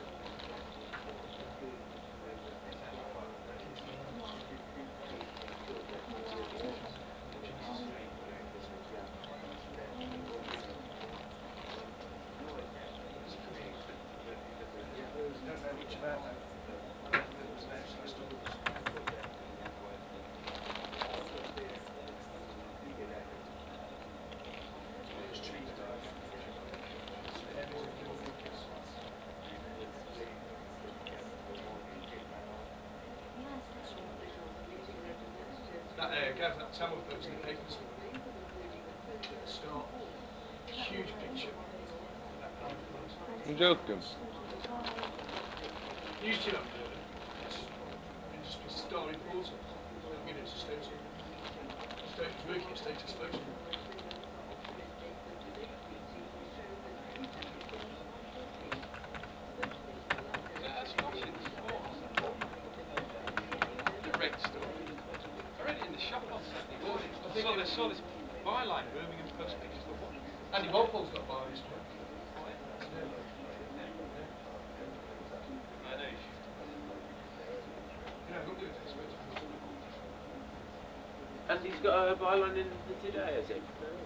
[SPEAKER 12] I don't know much about that. I don't know what's left, so I stumbled on some info. All those trees dying out, some areas of Birmingham sites. That uh, Gav, that Tamil photo's in the paper this morning. At the start. Huge picture of that power plant.
[SPEAKER 1] I'm joking.
[SPEAKER 12] You two haven't heard them. It's been just been star reported. They'll give it to Stokesy. Stokes was working at Stokes, I spoke to him.
[SPEAKER 14] Is that a Scotians horse? The red stuff. I read it in the shop on Saturday morning. I,
[SPEAKER 12] I think
[SPEAKER 14] saw,
[SPEAKER 12] it
[SPEAKER 14] this,
[SPEAKER 12] was-
[SPEAKER 14] saw this byline, Birmingham Post pictures. Thought, what?
[SPEAKER 12] Andy Walpole's got a bar this morning.
[SPEAKER 14] Oh, yeah.
[SPEAKER 12] Yeah.
[SPEAKER 14] Yeah.
[SPEAKER 12] Yeah.
[SPEAKER 14] I know you should.
[SPEAKER 12] Yeah, I got the other day, spoke to him.
[SPEAKER 13] And he's got a byline in the Today, has he? Oh.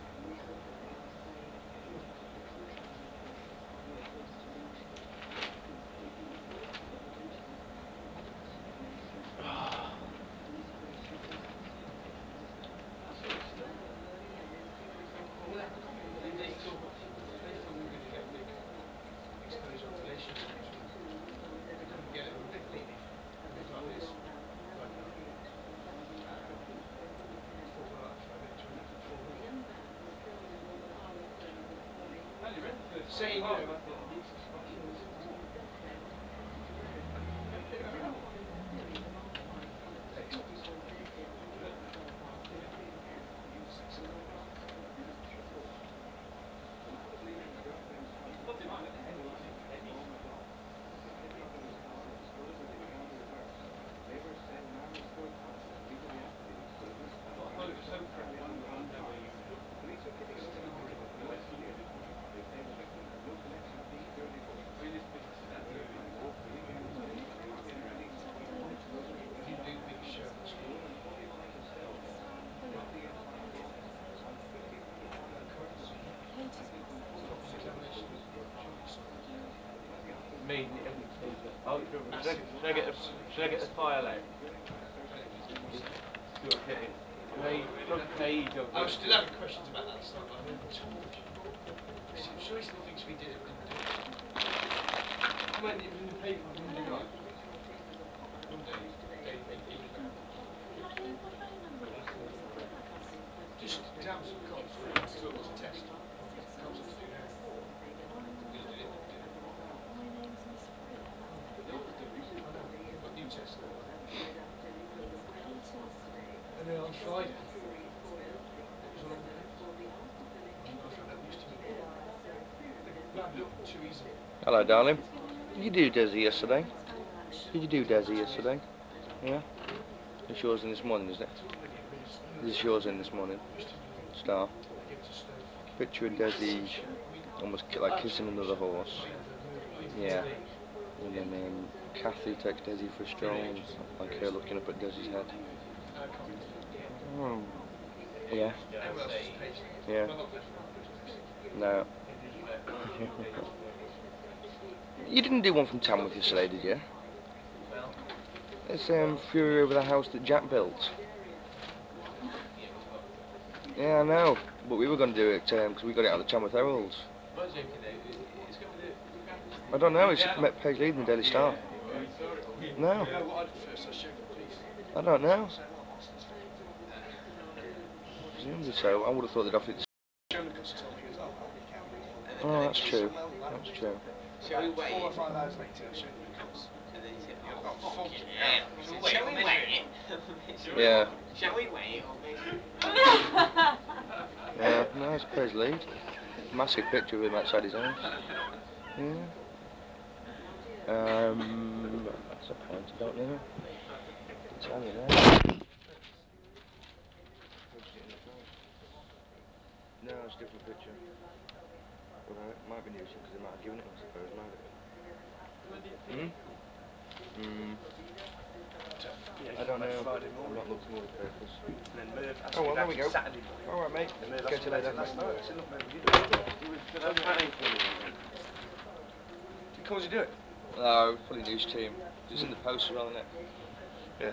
[SPEAKER 14] That's good stuff.
[SPEAKER 12] Yeah, they, they thought they thought we were going to get big exposure on Galatian streams from them. We couldn't get it. We're a bit bleeding, a bit like this, like that. Stuff like that for a bit trying to fall in.
[SPEAKER 14] I only read the first
[SPEAKER 12] Saying, you
[SPEAKER 14] part,
[SPEAKER 12] know,
[SPEAKER 14] but I thought, oh, that's a Scotians. How do you figure that out?
[SPEAKER 12] Data.
[SPEAKER 14] Really?
[SPEAKER 12] Yeah. Six companies.
[SPEAKER 14] Thought they might have any, any. Well, I thought it was so crap, I thought I'd never use it.
[SPEAKER 12] Still boring.
[SPEAKER 14] Always thought they did well. I mean, this business is booming.
[SPEAKER 12] We did the biggest show last week. Coats. Property examination. Sure you saw that.
[SPEAKER 13] Me, every paper. Oh, should I,
[SPEAKER 12] Massive,
[SPEAKER 13] should I get the
[SPEAKER 12] absolute
[SPEAKER 13] should I get the
[SPEAKER 12] massive.
[SPEAKER 13] file out?
[SPEAKER 12] I don't need to do
[SPEAKER 13] It's
[SPEAKER 12] so.
[SPEAKER 13] got a page, front page of
[SPEAKER 12] I was
[SPEAKER 13] it.
[SPEAKER 12] still having questions about that last night, but I never told you. I'm sure he still thinks we did it, but didn't do it.
[SPEAKER 14] When it was in the paper on Monday night.
[SPEAKER 12] Monday, day in, in the ground.
[SPEAKER 14] Last night.
[SPEAKER 12] Just down some cops. I thought it was a test. Cops have to do now. The others did it, didn't do it.
[SPEAKER 14] They always do.
[SPEAKER 12] I know. They've got new tests now. And then on Friday, it was all over the papers. I found out news to me. They wound it up too easily.
[SPEAKER 1] Hello, darling. Did you do Desi yesterday? Did you do Desi yesterday? Yeah? It's yours in this morning, isn't it?
[SPEAKER 12] I told them they're getting rid of Steve.
[SPEAKER 1] This is yours in this morning.
[SPEAKER 12] Used to be nothing.
[SPEAKER 1] Star.
[SPEAKER 12] They gave it to Stowe.
[SPEAKER 1] Picture of Desi
[SPEAKER 12] Shit. I mean,
[SPEAKER 1] almost ki- like kissing another horse.
[SPEAKER 12] not even for murder, not even for
[SPEAKER 1] Yeah.
[SPEAKER 12] mistake.
[SPEAKER 1] And then um, Kathy takes Desi for a stroll, and it's like her looking up at Desi's head.
[SPEAKER 12] Uh, Colin.
[SPEAKER 1] Oh. Yeah.
[SPEAKER 12] Everyone else is Paisley.
[SPEAKER 1] Yeah.
[SPEAKER 12] Well, not everyone was Paisley.
[SPEAKER 1] No. You didn't do one from Tamworth yesterday, did you?
[SPEAKER 13] Well,
[SPEAKER 1] It's um, Fury over the house that Jack built.
[SPEAKER 13] yeah, but what?
[SPEAKER 1] Yeah, I know. But we were going to do it because um, we got it out of the Tamworth Herald.
[SPEAKER 13] I'm not joking though. It's got with the graphics.
[SPEAKER 1] I don't know. It's met Paisley in the Daily Star.
[SPEAKER 13] Yeah, you saw it all.
[SPEAKER 1] No.
[SPEAKER 12] You know what I did first? I showed the police.
[SPEAKER 1] I don't know.
[SPEAKER 12] So what, bastards?
[SPEAKER 1] Presumably so. I would have thought they'd offered it.
[SPEAKER 12] Jonah Custer told me, he goes, oh, I'll nick out.
[SPEAKER 13] And then,
[SPEAKER 1] Oh,
[SPEAKER 13] and then
[SPEAKER 1] that's
[SPEAKER 13] he
[SPEAKER 1] true.
[SPEAKER 13] goes, well,
[SPEAKER 1] That's true.
[SPEAKER 13] shall we
[SPEAKER 12] About
[SPEAKER 13] wait?
[SPEAKER 12] Four or five hours later, I showed him the cuts.
[SPEAKER 13] And then he said,
[SPEAKER 12] He goes,
[SPEAKER 13] oh,
[SPEAKER 12] oh,
[SPEAKER 13] fucking
[SPEAKER 12] fucking
[SPEAKER 13] hell.
[SPEAKER 12] hell.
[SPEAKER 13] Shall we
[SPEAKER 12] Shall
[SPEAKER 13] wait?
[SPEAKER 12] we
[SPEAKER 13] wait?
[SPEAKER 1] Yeah.
[SPEAKER 13] Shall we wait or measure?
[SPEAKER 1] Yeah, no, it's Paisley. Massive picture of him outside his house. Yeah. Um, that's a point, I don't know. Didn't tell me that. Posted it in the phone. No, it's a different picture. But uh, it might be news because they might have given it, I suppose, might it? Hmm? Hmm.
[SPEAKER 12] Yeah,
[SPEAKER 1] I don't
[SPEAKER 12] like
[SPEAKER 1] know.
[SPEAKER 12] Friday
[SPEAKER 1] I've
[SPEAKER 12] morning.
[SPEAKER 1] not looked in the papers.
[SPEAKER 12] And then Merv asked
[SPEAKER 1] Oh,
[SPEAKER 12] me
[SPEAKER 1] well, there
[SPEAKER 12] about
[SPEAKER 1] we
[SPEAKER 12] it
[SPEAKER 1] go.
[SPEAKER 12] Saturday morning.
[SPEAKER 1] All right, mate.
[SPEAKER 12] And Merv
[SPEAKER 1] Catch
[SPEAKER 12] asked
[SPEAKER 1] you
[SPEAKER 12] me about
[SPEAKER 1] later.
[SPEAKER 12] it last night. I said, look, Merv, you do it. He was planning for me. Did Causey do it?
[SPEAKER 1] No, fully news team. It's in the post as well, isn't it?
[SPEAKER 12] Yeah.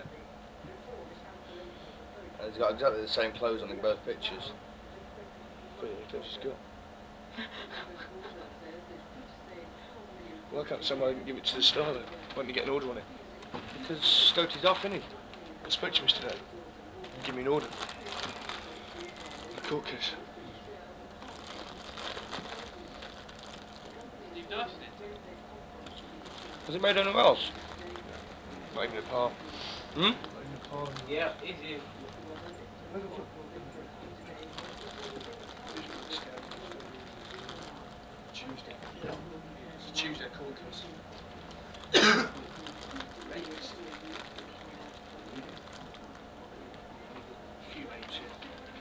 [SPEAKER 1] And he's got exactly the same clothes on in both pictures.
[SPEAKER 12] Funny, he closed his gun. Well, I can't understand why I didn't give it to the Star then. Why didn't you get an order on it?
[SPEAKER 1] Because Stokely's off, isn't he?
[SPEAKER 12] I spoke to him yesterday. Give me an order. The court case.
[SPEAKER 13] Steve Dawson into it.
[SPEAKER 1] Has it made anyone else?
[SPEAKER 12] Not even a par.
[SPEAKER 1] Hmm?
[SPEAKER 12] Not even a par.
[SPEAKER 13] Yeah, it is.
[SPEAKER 12] Look, look, look. Who's got the scale? Tuesday. It's a Tuesday court case. Rapist. A few apes, yeah.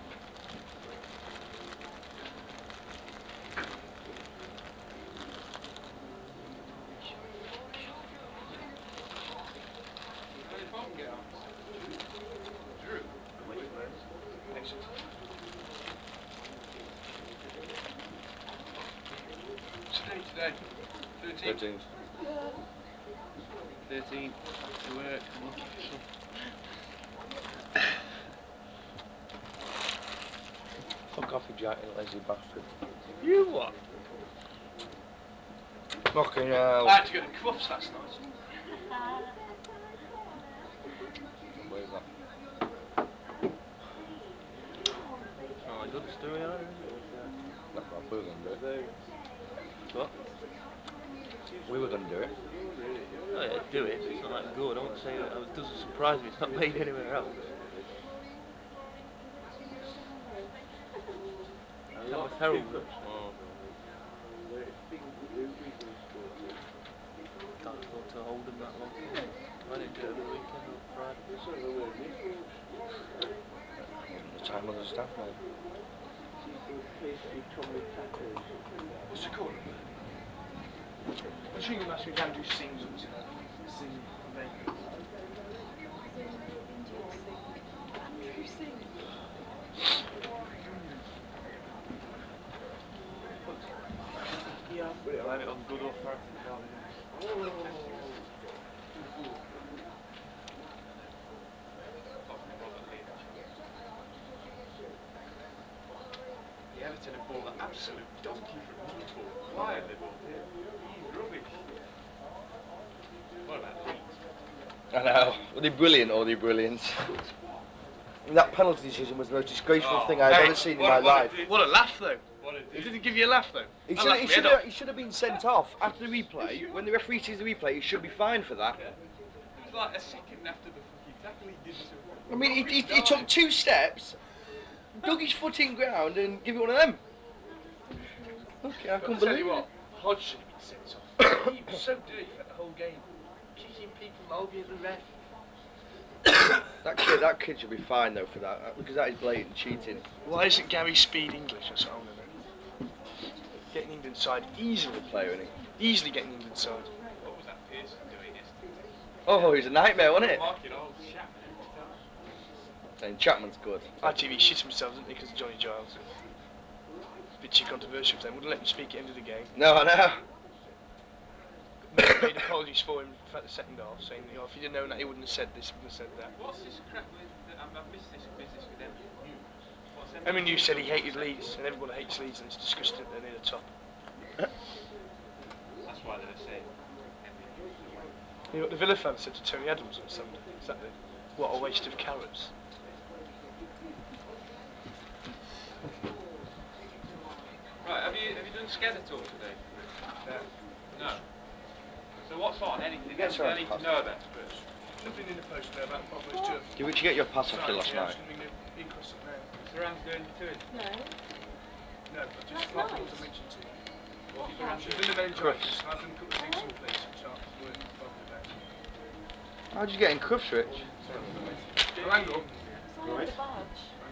[SPEAKER 13] How did Bob get on? Drew.
[SPEAKER 12] Away from home. Exeter. What's the date today? thirteenth.
[SPEAKER 1] thirteenth.
[SPEAKER 12] thirteenth. To work. I'm looking for some.
[SPEAKER 1] Fuck off, you jack, you lazy bastard.
[SPEAKER 12] You what?
[SPEAKER 1] Fucking hell.
[SPEAKER 12] I had to go to Crufts last night.
[SPEAKER 1] Can't believe that.
[SPEAKER 13] Oh, good story, is it? What's that?
[SPEAKER 1] That's what we were going to do it.
[SPEAKER 13] What?
[SPEAKER 1] We were going to do it.
[SPEAKER 13] Oh yeah, do it, but it's not that good. I wouldn't say that. It doesn't surprise me. It's not made anywhere else. Tamworth Herald. Oh. Can't afford to hold them that long, can you? I didn't do it over the weekend or Friday.
[SPEAKER 1] Wasn't the time of the staff, mate.
[SPEAKER 12] What's the court number? I was thinking last week Andrew sings up to that. Sing Remain.
[SPEAKER 2] Andrew sings.
[SPEAKER 13] Yeah, blame it on good authority now. Apart from Robert Lee and Chelsea.
[SPEAKER 12] Yeah, Everton have bought that absolute donkey from Newport. Why have they bought him? He's rubbish.
[SPEAKER 13] What about Leeds?
[SPEAKER 1] I know. Were they brilliant or were they brilliant? That penalty decision was the most disgraceful
[SPEAKER 12] Oh,
[SPEAKER 1] thing I've
[SPEAKER 12] hey,
[SPEAKER 1] ever seen in
[SPEAKER 12] what,
[SPEAKER 1] my
[SPEAKER 12] what
[SPEAKER 1] life.
[SPEAKER 12] A, what a laugh, though. What a it didn't give you a laugh, though.
[SPEAKER 1] He
[SPEAKER 12] I
[SPEAKER 1] should,
[SPEAKER 12] laughed
[SPEAKER 1] he,
[SPEAKER 12] my
[SPEAKER 1] should
[SPEAKER 12] head
[SPEAKER 1] have,
[SPEAKER 12] off.
[SPEAKER 1] he should have been sent off after the replay. When the referee sees the replay, he should be fined for that.
[SPEAKER 13] Yeah. It was like a second after the fucking tackle he did something.
[SPEAKER 1] I mean, he, he, he took two steps, dug his foot in ground, and gave it one of them. Okay, I
[SPEAKER 12] But
[SPEAKER 1] can't
[SPEAKER 12] I tell
[SPEAKER 1] believe
[SPEAKER 12] you what,
[SPEAKER 1] it.
[SPEAKER 12] Hodge should have been sent off. He was so dirty for the whole game. Kicking people, mogging at the ref.
[SPEAKER 1] That kid, that kid should be fined though for that, uh, because that is blatant cheating.
[SPEAKER 12] Why isn't Gary Speed English? That's what I want to know. Getting England side easily.
[SPEAKER 1] Player, isn't he?
[SPEAKER 12] Easily getting England side.
[SPEAKER 13] What was that, Pierce?
[SPEAKER 1] Oh, he's a nightmare, wasn't it?
[SPEAKER 14] Marking all Chapman every time.
[SPEAKER 1] Saying Chapman's good.
[SPEAKER 12] I T V shit themselves, didn't they, because of Johnny Giles. Bit too controversial for them. Wouldn't let him speak at the end of the game.
[SPEAKER 1] No, I know.
[SPEAKER 12] Made, made apologies for him for the second half, saying, you know, if he'd have known that, he wouldn't have said this, he wouldn't have said that.
[SPEAKER 14] What's this crap with? The, um, I've missed this business with Emery News. What's Emery
[SPEAKER 12] Emery News said he
[SPEAKER 14] done?
[SPEAKER 12] hated Leeds, and everybody hates Leeds, and it's disgusting that they're near the top.
[SPEAKER 14] That's why they were saying Emery News is away.
[SPEAKER 12] You know what the Villa fan said to Tony Adams on Sunday? Saturday? What a waste of carrots.
[SPEAKER 14] Right, have you have you done Sked at all today, Chris?
[SPEAKER 12] No.
[SPEAKER 14] No. So what's on? Anything
[SPEAKER 1] Yes,
[SPEAKER 14] else I
[SPEAKER 1] sir.
[SPEAKER 14] need to know about, Chris?
[SPEAKER 12] Nothing in the post there about apart from those two.
[SPEAKER 1] Did Richie get your pass off you
[SPEAKER 12] Signs,
[SPEAKER 1] last
[SPEAKER 12] yeah, I'm
[SPEAKER 1] night?
[SPEAKER 12] just going to ring the Ecos up now.
[SPEAKER 14] Is the Rams doing anything to him?
[SPEAKER 2] No.
[SPEAKER 12] No, I've just
[SPEAKER 2] Last
[SPEAKER 12] apart from
[SPEAKER 2] night.
[SPEAKER 12] what I mentioned to you.
[SPEAKER 14] What did the Rams
[SPEAKER 12] She's
[SPEAKER 14] do?
[SPEAKER 12] done the meningitis,
[SPEAKER 1] Crufts.
[SPEAKER 12] and I've done a couple of things to the police, which aren't worth bothering about.
[SPEAKER 1] How'd you get in cuffs, Rich?
[SPEAKER 12] I rang up.
[SPEAKER 2] It's all in the badge.